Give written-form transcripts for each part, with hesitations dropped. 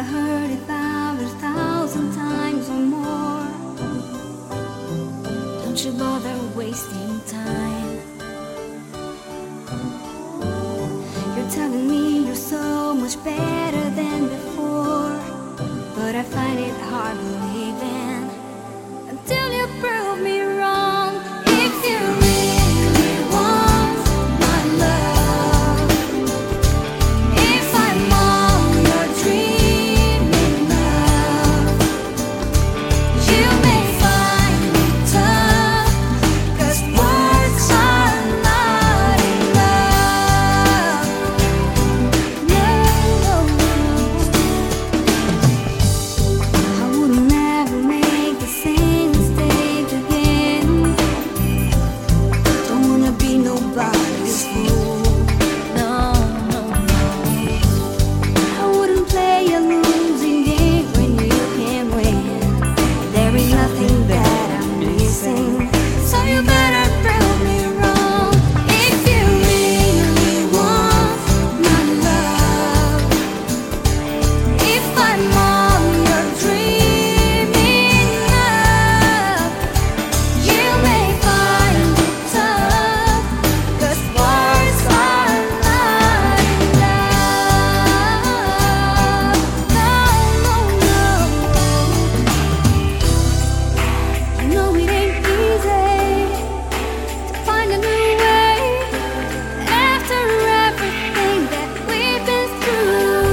heard it 1,000 times or more. Don't you bother wasting time. You're telling me you're so much better than before, but I find it hard believing until you prove me wrong. If you really want my love, if I'm all you're dreaming of, you may find me tough, 'cause words are not enough. No, I would never make the same mistake again. Don't wanna be nobody's fool. No, no, no. I wouldn't play a losing game when you can win. There is nothing that I'm missing, so you better prove me wrong. If you really want my love, if I'm all you're dreaming of, you may find it tough, 'cause words are not enough. No, no, no. I know it ain't easy to find a new way after everything that we've been through.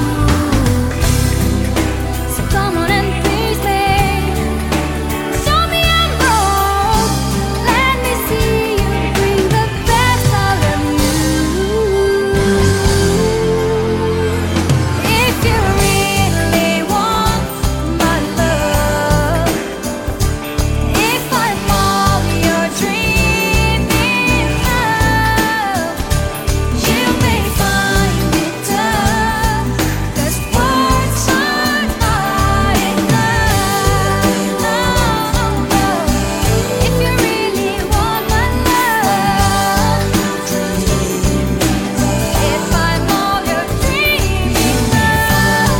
So come on and please me, show me I'm wrong. Let me see you bring the best out of you. If you really want my love, if I'm all you're dreaming of, you may find it tough, 'cause words are not enough. If you really want my love, if I'm all you're dreaming of,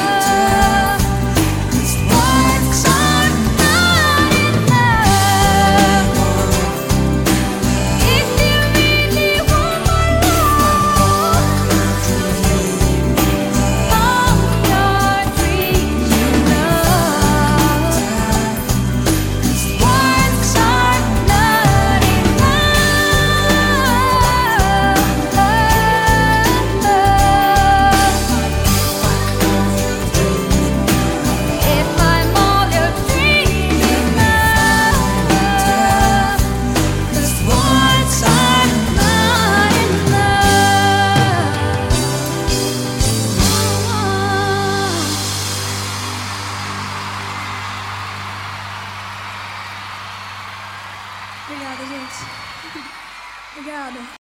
'cause words are not enough. If you really want my love, all you're dreaming of, 'cause words are not enough. If I'm all you're dreaming of, 'cause words are not enough. Obrigada, gente. Obrigada.